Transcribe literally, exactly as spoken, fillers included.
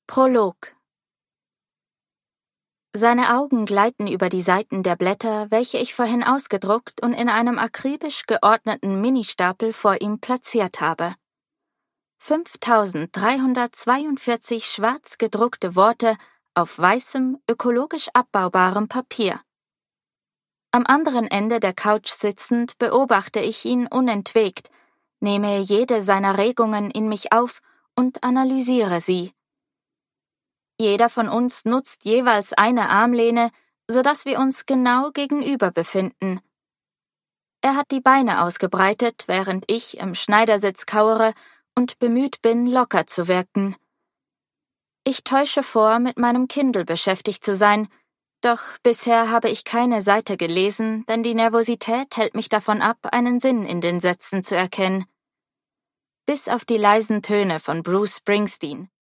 Prolog. Seine Augen gleiten über die Seiten der Blätter, welche ich vorhin ausgedruckt und in einem akribisch geordneten Ministapel vor ihm platziert habe. fünftausenddreihundertzweiundvierzig schwarz gedruckte Worte auf weißem, ökologisch abbaubarem Papier. Am anderen Ende der Couch sitzend beobachte ich ihn unentwegt, nehme jede seiner Regungen in mich auf und analysiere sie. Jeder von uns nutzt jeweils eine Armlehne, so dass wir uns genau gegenüber befinden. Er hat die Beine ausgebreitet, während ich im Schneidersitz kauere und bemüht bin, locker zu wirken. Ich täusche vor, mit meinem Kindle beschäftigt zu sein, doch bisher habe ich keine Seite gelesen, denn die Nervosität hält mich davon ab, einen Sinn in den Sätzen zu erkennen. Bis auf die leisen Töne von Bruce Springsteen.